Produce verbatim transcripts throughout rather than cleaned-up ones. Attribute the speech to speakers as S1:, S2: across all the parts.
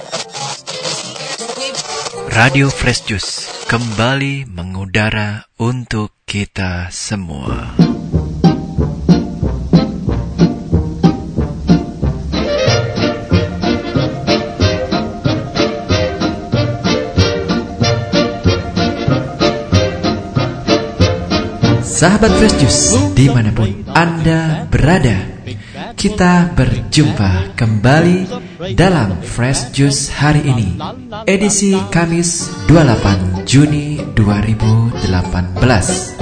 S1: Radio Fresh Juice kembali mengudara untuk kita semua. Sahabat Fresh Juice, dimanapun Anda berada, kita berjumpa kembali dalam Fresh Juice hari ini, edisi Kamis dua puluh delapan Juni dua ribu delapan belas.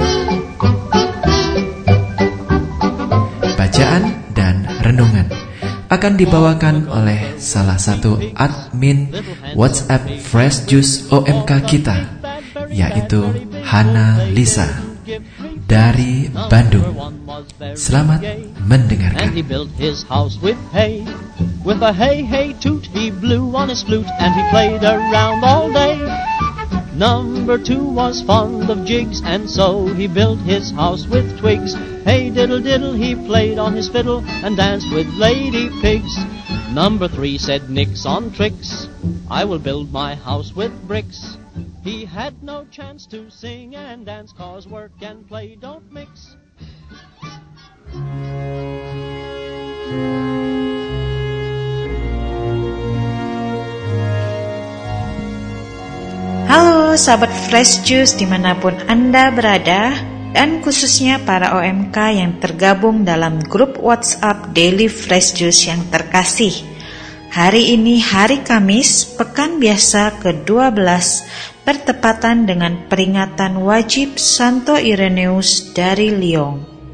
S1: Bacaan dan renungan akan dibawakan oleh salah satu admin WhatsApp Fresh Juice O M K kita, yaitu Hana Lisa dari Bandung. Selamat mendengarkan.
S2: And he built his house with hay. With a hey hey toot he blew on his flute and he played around all day. Number two was fond of jigs and so he built his house with twigs. Hey diddle diddle he played on his fiddle and danced with lady pigs. Number three said nix on tricks, I will build my house with bricks. He had no chance to sing and dance, cause work and play don't mix.
S3: Halo sahabat Fresh Juice dimanapun Anda berada, dan khususnya para O M K yang tergabung dalam grup WhatsApp Daily Fresh Juice yang terkasih. Hari ini hari Kamis, pekan biasa ke dua belas, bertepatan dengan peringatan wajib Santo Ireneus dari Lyon.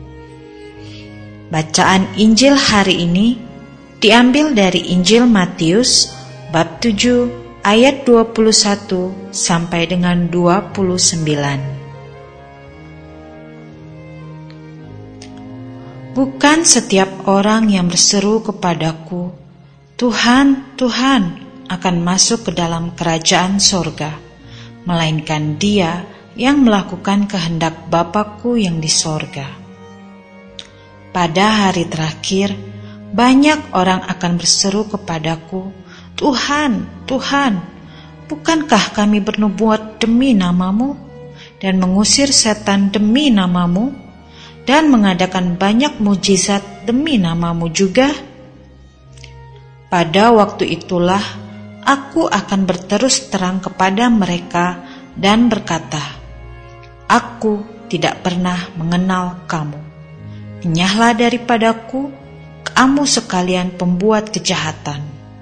S3: Bacaan Injil hari ini diambil dari Injil Matius bab tujuh ayat dua puluh satu sampai dengan dua puluh sembilan. Bukan setiap orang yang berseru kepadaku, Tuhan, Tuhan, akan masuk ke dalam kerajaan sorga, melainkan dia yang melakukan kehendak Bapa-Ku yang di sorga. Pada hari terakhir, banyak orang akan berseru kepadaku, Tuhan, Tuhan, bukankah kami bernubuat demi namamu, dan mengusir setan demi namamu, dan mengadakan banyak mujizat demi namamu juga? Pada waktu itulah, aku akan berterus terang kepada mereka dan berkata, Aku tidak pernah mengenal kamu. Enyahlah daripadaku, kamu sekalian pembuat kejahatan.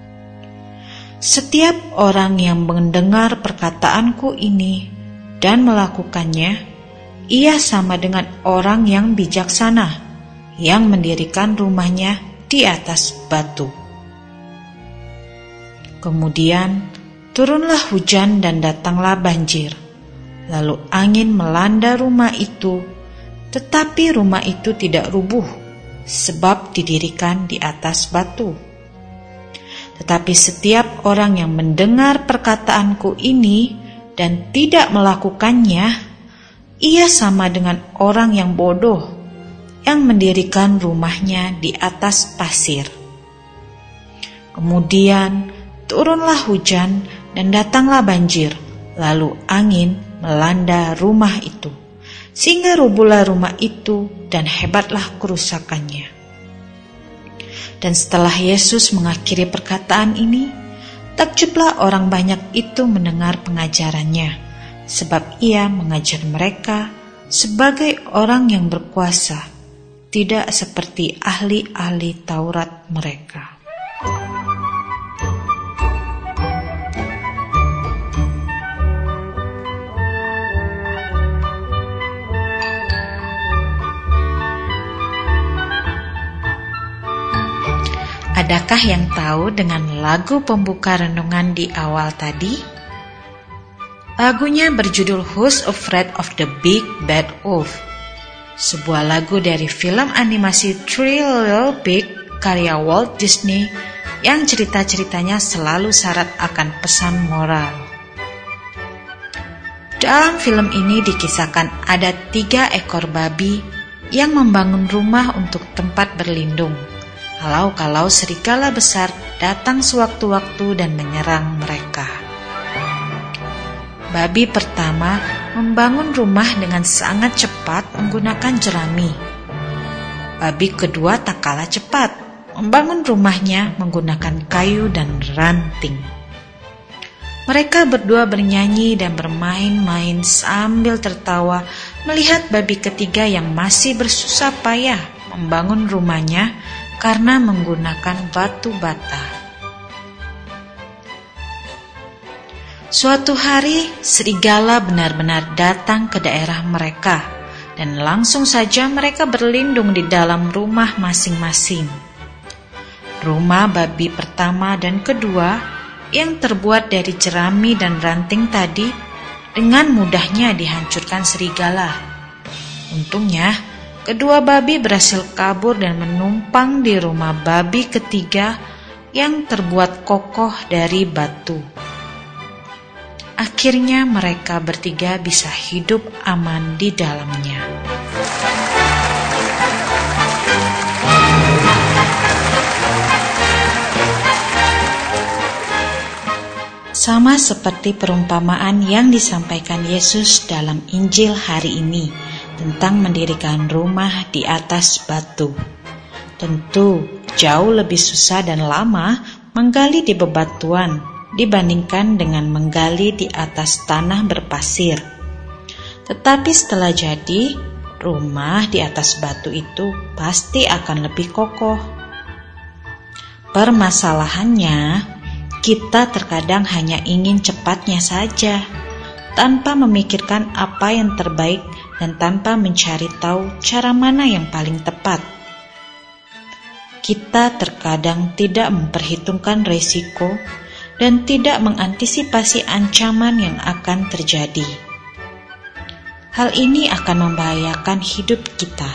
S3: Setiap orang yang mendengar perkataanku ini dan melakukannya, ia sama dengan orang yang bijaksana, yang mendirikan rumahnya di atas batu. Kemudian turunlah hujan dan datanglah banjir. Lalu angin melanda rumah itu, tetapi rumah itu tidak rubuh, sebab didirikan di atas batu. Tetapi setiap orang yang mendengar perkataanku ini dan tidak melakukannya, ia sama dengan orang yang bodoh, yang mendirikan rumahnya di atas pasir. Kemudian turunlah hujan dan datanglah banjir, lalu angin melanda rumah itu, sehingga rubuhlah rumah itu dan hebatlah kerusakannya. Dan setelah Yesus mengakhiri perkataan ini, takjublah orang banyak itu mendengar pengajarannya, sebab ia mengajar mereka sebagai orang yang berkuasa, tidak seperti ahli-ahli Taurat mereka. Adakah yang tahu dengan lagu pembuka renungan di awal tadi? Lagunya berjudul Who's Afraid of the Big Bad Wolf, sebuah lagu dari film animasi Three Little Pigs karya Walt Disney yang cerita-ceritanya selalu syarat akan pesan moral. Dalam film ini dikisahkan ada tiga ekor babi yang membangun rumah untuk tempat berlindung. kalau-kalau serigala besar datang sewaktu-waktu dan menyerang mereka. Babi pertama membangun rumah dengan sangat cepat menggunakan jerami. Babi kedua tak kalah cepat, membangun rumahnya menggunakan kayu dan ranting. Mereka berdua bernyanyi dan bermain-main sambil tertawa melihat babi ketiga yang masih bersusah payah membangun rumahnya karena menggunakan batu bata. Suatu hari, serigala benar-benar datang ke daerah mereka, dan langsung saja mereka berlindung di dalam rumah masing-masing. Rumah babi pertama dan kedua yang terbuat dari jerami dan ranting tadi dengan mudahnya dihancurkan serigala. Untungnya, kedua babi berhasil kabur dan menumpang di rumah babi ketiga yang terbuat kokoh dari batu. Akhirnya mereka bertiga bisa hidup aman di dalamnya. Sama seperti perumpamaan yang disampaikan Yesus dalam Injil hari ini tentang mendirikan rumah di atas batu. Tentu jauh lebih susah dan lama menggali di bebatuan dibandingkan dengan menggali di atas tanah berpasir. Tetapi setelah jadi, rumah di atas batu itu pasti akan lebih kokoh. Permasalahannya, kita terkadang hanya ingin cepatnya saja, tanpa memikirkan apa yang terbaik dan tanpa mencari tahu cara mana yang paling tepat. Kita terkadang tidak memperhitungkan risiko dan tidak mengantisipasi ancaman yang akan terjadi. Hal ini akan membahayakan hidup kita.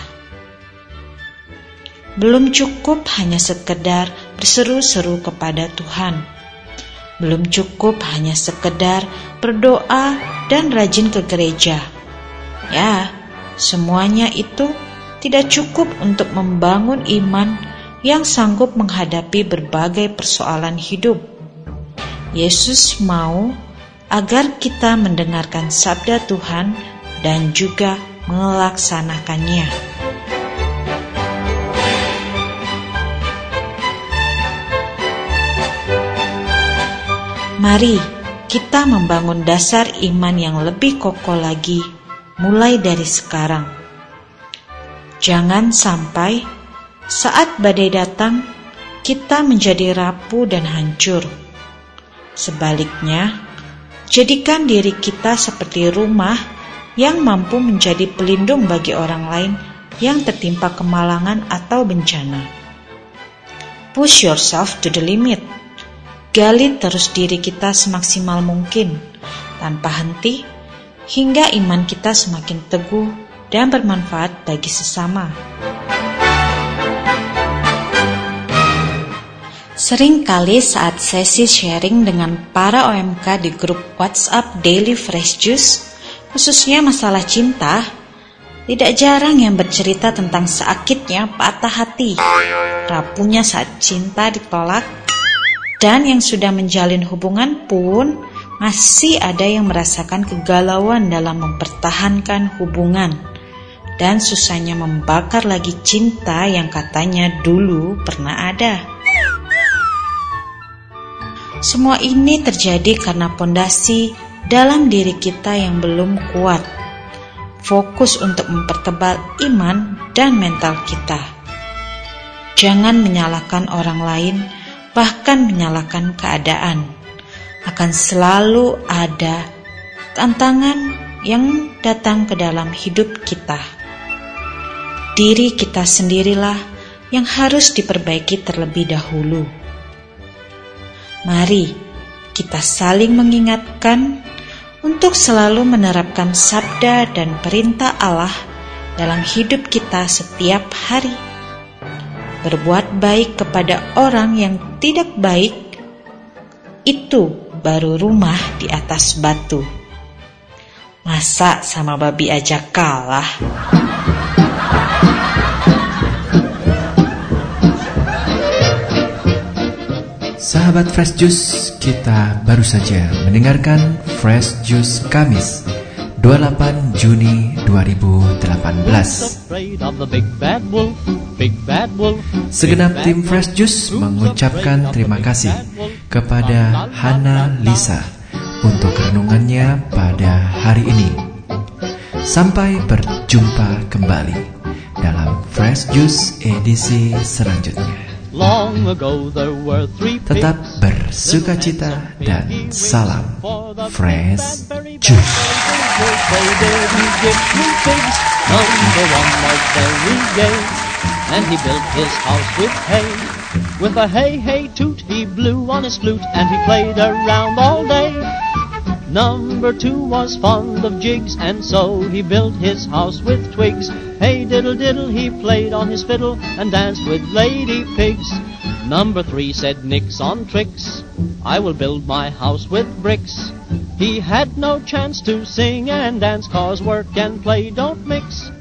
S3: Belum cukup hanya sekedar berseru-seru kepada Tuhan. Belum cukup hanya sekedar berdoa dan rajin ke gereja. Ya, semuanya itu tidak cukup untuk membangun iman yang sanggup menghadapi berbagai persoalan hidup. Yesus mau agar kita mendengarkan sabda Tuhan dan juga melaksanakannya. Mari kita membangun dasar iman yang lebih kokoh lagi mulai dari sekarang. Jangan sampai saat badai datang kita menjadi rapuh dan hancur. Sebaliknya, jadikan diri kita seperti rumah yang mampu menjadi pelindung bagi orang lain yang tertimpa kemalangan atau bencana. Push yourself to the limit. Gali terus diri kita semaksimal mungkin, tanpa henti, hingga iman kita semakin teguh dan bermanfaat bagi sesama. Seringkali saat sesi sharing dengan para O M K di grup WhatsApp Daily Fresh Juice, khususnya masalah cinta, tidak jarang yang bercerita tentang sakitnya patah hati, rapuhnya saat cinta ditolak, dan yang sudah menjalin hubungan pun masih ada yang merasakan kegalauan dalam mempertahankan hubungan, dan susahnya membakar lagi cinta yang katanya dulu pernah ada. Semua ini terjadi karena pondasi dalam diri kita yang belum kuat. Fokus untuk mempertebal iman dan mental kita. Jangan menyalahkan orang lain, bahkan menyalahkan keadaan. Akan selalu ada tantangan yang datang ke dalam hidup kita. Diri kita sendirilah yang harus diperbaiki terlebih dahulu. Mari kita saling mengingatkan untuk selalu menerapkan sabda dan perintah Allah dalam hidup kita setiap hari. Berbuat baik kepada orang yang tidak baik, itu baru rumah di atas batu. Masa sama babi aja kalah?
S1: Sahabat Fresh Juice, kita baru saja mendengarkan Fresh Juice Kamis dua puluh delapan Juni dua ribu delapan belas. Segenap tim Fresh Juice mengucapkan terima kasih kepada Hana Lisa untuk renungannya pada hari ini. Sampai berjumpa kembali dalam Fresh Juice edisi selanjutnya.
S2: Long ago there were three pigs.
S1: Tetap bersukacita dan salam Fresh Juice.
S2: Number one was very gay, and he built his house with hay. With a hey hey toot he blew on his flute, and he played around all day. Number two was fond of jigs, and so he built his house with twigs. Hey diddle diddle, he played on his fiddle and danced with lady pigs. Number three said nix on tricks, I will build my house with bricks. He had no chance to sing and dance, 'cause work and play don't mix.